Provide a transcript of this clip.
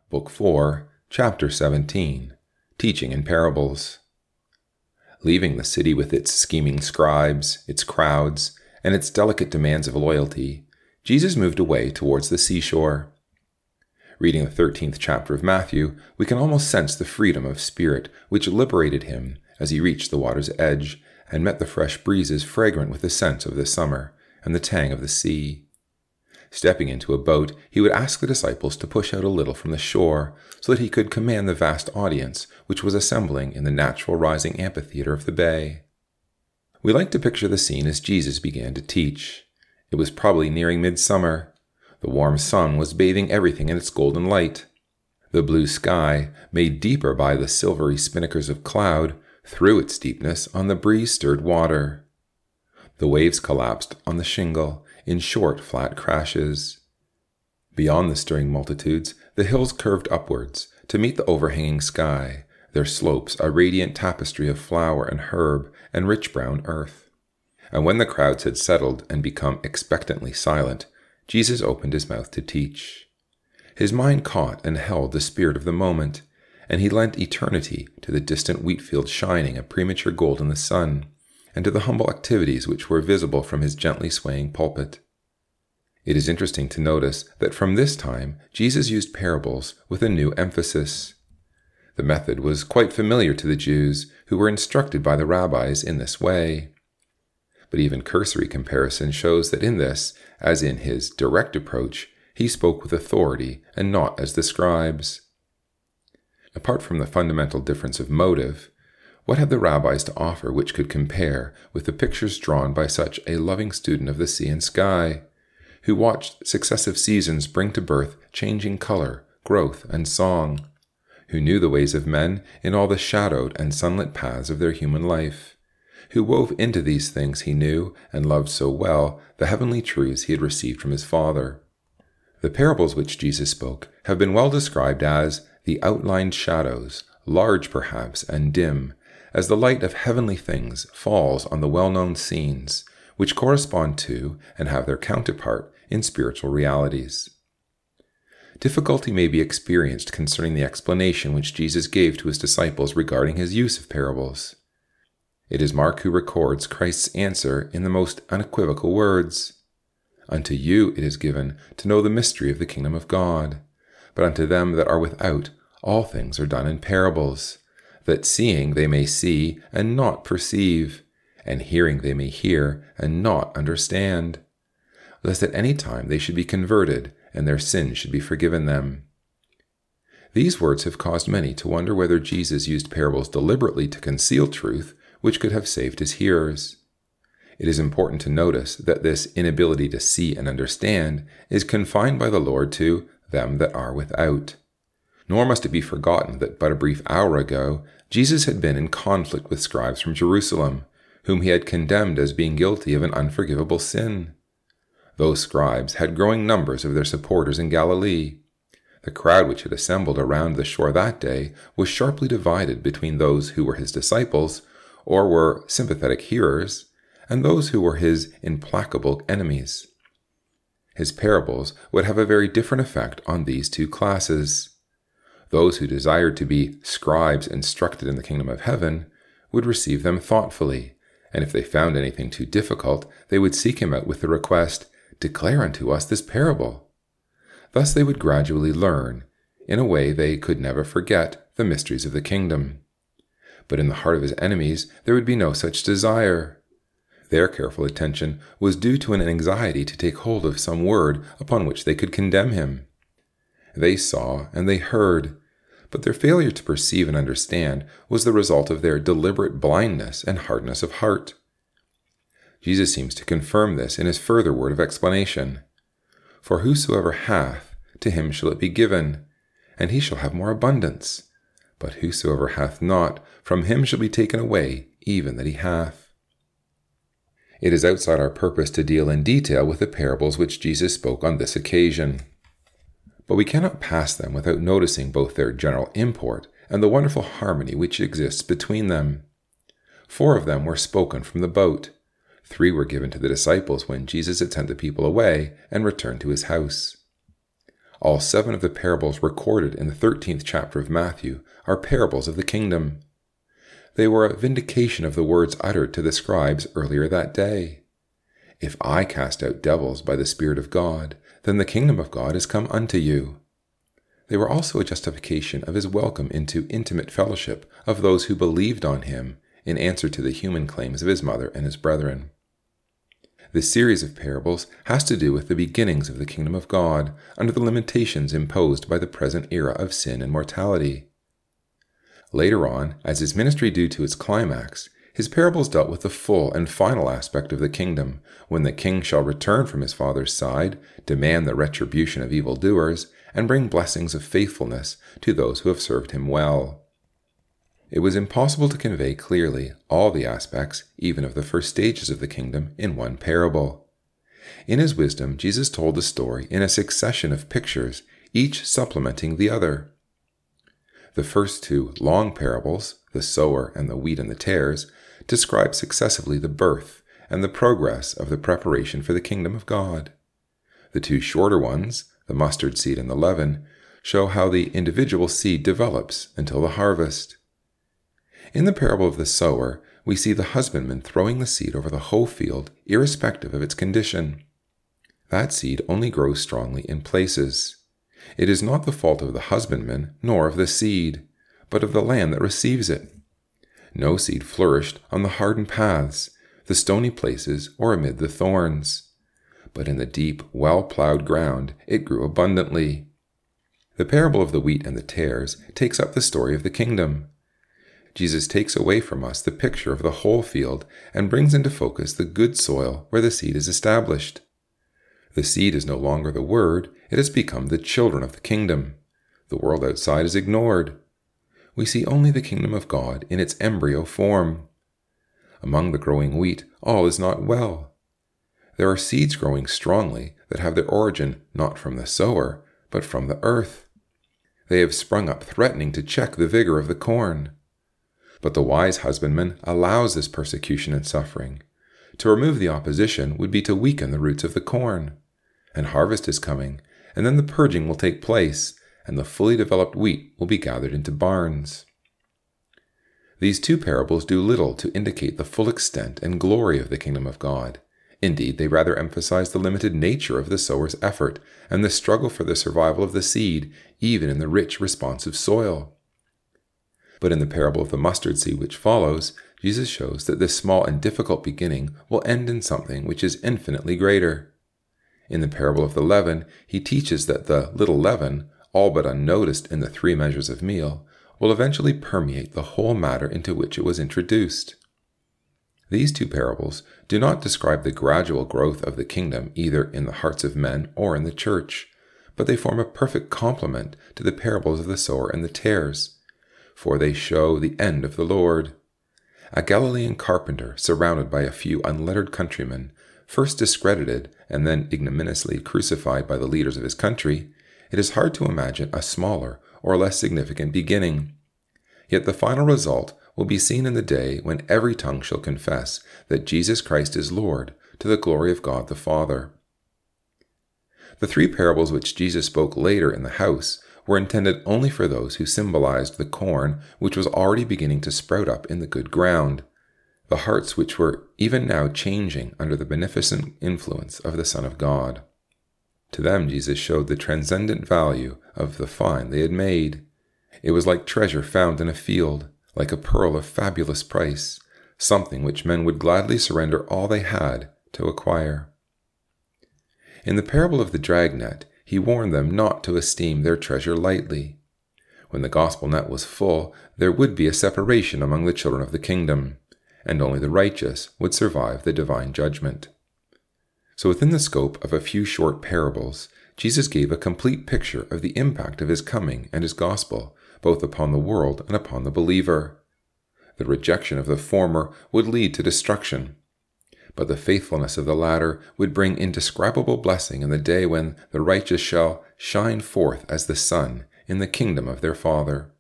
Book 4, Chapter 17, Teaching in Parables. Leaving the city with its scheming scribes, its crowds, and its delicate demands of loyalty, Jesus moved away towards the seashore. Reading the 13th chapter of Matthew, we can almost sense the freedom of spirit which liberated him as he reached the water's edge and met the fresh breezes fragrant with the scent of the summer and the tang of the sea. Stepping into a boat, he would ask the disciples to push out a little from the shore so that he could command the vast audience which was assembling in the natural rising amphitheater of the bay. We like to picture the scene as Jesus began to teach. It was probably nearing midsummer. The warm sun was bathing everything in its golden light. The blue sky, made deeper by the silvery spinnakers of cloud, threw its deepness on the breeze-stirred water. The waves collapsed on the shingle in short, flat crashes. Beyond the stirring multitudes, the hills curved upwards to meet the overhanging sky, their slopes a radiant tapestry of flower and herb and rich brown earth. And when the crowds had settled and become expectantly silent, Jesus opened his mouth to teach. His mind caught and held the spirit of the moment, and he lent eternity to the distant wheat fields shining a premature gold in the sun, and to the humble activities which were visible from his gently swaying pulpit. It is interesting to notice that from this time Jesus used parables with a new emphasis. The method was quite familiar to the Jews, who were instructed by the rabbis in this way. But even cursory comparison shows that in this, as in his direct approach, he spoke with authority and not as the scribes. Apart from the fundamental difference of motive, what had the rabbis to offer which could compare with the pictures drawn by such a loving student of the sea and sky, who watched successive seasons bring to birth changing color, growth, and song, who knew the ways of men in all the shadowed and sunlit paths of their human life, who wove into these things he knew and loved so well the heavenly truths he had received from his Father? The parables which Jesus spoke have been well described as the outlined shadows, large perhaps and dim, as the light of heavenly things falls on the well-known scenes, which correspond to and have their counterpart in spiritual realities. Difficulty may be experienced concerning the explanation which Jesus gave to his disciples regarding his use of parables. It is Mark who records Christ's answer in the most unequivocal words. "Unto you it is given to know the mystery of the kingdom of God, but unto them that are without all things are done in parables, that seeing they may see and not perceive, and hearing they may hear and not understand, lest at any time they should be converted, and their sins should be forgiven them." These words have caused many to wonder whether Jesus used parables deliberately to conceal truth which could have saved his hearers. It is important to notice that this inability to see and understand is confined by the Lord to them that are without. Nor must it be forgotten that but a brief hour ago, Jesus had been in conflict with scribes from Jerusalem, whom he had condemned as being guilty of an unforgivable sin. Those scribes had growing numbers of their supporters in Galilee. The crowd which had assembled around the shore that day was sharply divided between those who were his disciples, or were sympathetic hearers, and those who were his implacable enemies. His parables would have a very different effect on these two classes. Those who desired to be scribes instructed in the kingdom of heaven would receive them thoughtfully, and if they found anything too difficult, they would seek him out with the request, "Declare unto us this parable." Thus they would gradually learn, in a way they could never forget, the mysteries of the kingdom. But in the heart of his enemies there would be no such desire. Their careful attention was due to an anxiety to take hold of some word upon which they could condemn him. They saw and they heard, but their failure to perceive and understand was the result of their deliberate blindness and hardness of heart. Jesus seems to confirm this in his further word of explanation. "For whosoever hath, to him shall it be given, and he shall have more abundance. But whosoever hath not, from him shall be taken away even that he hath." It is outside our purpose to deal in detail with the parables which Jesus spoke on this occasion. But we cannot pass them without noticing both their general import and the wonderful harmony which exists between them. 4 of them were spoken from the boat. 3 were given to the disciples when Jesus had sent the people away and returned to his house. All 7 of the parables recorded in the 13th chapter of Matthew are parables of the kingdom. They were a vindication of the words uttered to the scribes earlier that day. If I cast out devils by the Spirit of God, then the kingdom of God is come unto you. They were also a justification of his welcome into intimate fellowship of those who believed on him in answer to the human claims of his mother and his brethren. This series of parables has to do with the beginnings of the kingdom of God under the limitations imposed by the present era of sin and mortality. Later on, as his ministry drew to its climax, his parables dealt with the full and final aspect of the kingdom, when the king shall return from his father's side, demand the retribution of evildoers, and bring blessings of faithfulness to those who have served him well. It was impossible to convey clearly all the aspects, even of the first stages of the kingdom, in one parable. In his wisdom, Jesus told the story in a succession of pictures, each supplementing the other. The first 2 long parables, the sower and the wheat and the tares, describe successively the birth and the progress of the preparation for the kingdom of God. The 2 shorter ones, the mustard seed and the leaven, show how the individual seed develops until the harvest. In the parable of the sower, we see the husbandman throwing the seed over the whole field, irrespective of its condition. That seed only grows strongly in places. It is not the fault of the husbandman, nor of the seed, but of the land that receives it. No seed flourished on the hardened paths, the stony places, or amid the thorns. But in the deep, well-plowed ground it grew abundantly. The parable of the wheat and the tares takes up the story of the kingdom. Jesus takes away from us the picture of the whole field and brings into focus the good soil where the seed is established. The seed is no longer the word, it has become the children of the kingdom. The world outside is ignored. We see only the kingdom of God in its embryo form. Among the growing wheat, all is not well. There are seeds growing strongly that have their origin not from the sower, but from the earth. They have sprung up threatening to check the vigor of the corn. But the wise husbandman allows this persecution and suffering. To remove the opposition would be to weaken the roots of the corn. And harvest is coming, and then the purging will take place, and the fully developed wheat will be gathered into barns. These 2 parables do little to indicate the full extent and glory of the kingdom of God. Indeed, they rather emphasize the limited nature of the sower's effort and the struggle for the survival of the seed, even in the rich, responsive soil. But in the parable of the mustard seed which follows, Jesus shows that this small and difficult beginning will end in something which is infinitely greater. In the parable of the leaven, he teaches that the little leaven, all but unnoticed in the 3 measures of meal, will eventually permeate the whole matter into which it was introduced. These 2 parables do not describe the gradual growth of the kingdom either in the hearts of men or in the church, but they form a perfect complement to the parables of the sower and the tares, for they show the end of the Lord. A Galilean carpenter, surrounded by a few unlettered countrymen, first discredited and then ignominiously crucified by the leaders of his country, it is hard to imagine a smaller or less significant beginning. Yet the final result will be seen in the day when every tongue shall confess that Jesus Christ is Lord, to the glory of God the Father. The 3 parables which Jesus spoke later in the house were intended only for those who symbolized the corn which was already beginning to sprout up in the good ground, the hearts which were even now changing under the beneficent influence of the Son of God. To them Jesus showed the transcendent value of the find they had made. It was like treasure found in a field, like a pearl of fabulous price, something which men would gladly surrender all they had to acquire. In the parable of the dragnet, he warned them not to esteem their treasure lightly. When the gospel net was full, there would be a separation among the children of the kingdom, and only the righteous would survive the divine judgment. So within the scope of a few short parables, Jesus gave a complete picture of the impact of his coming and his gospel, both upon the world and upon the believer. The rejection of the former would lead to destruction, but the faithfulness of the latter would bring indescribable blessing in the day when the righteous shall shine forth as the sun in the kingdom of their Father.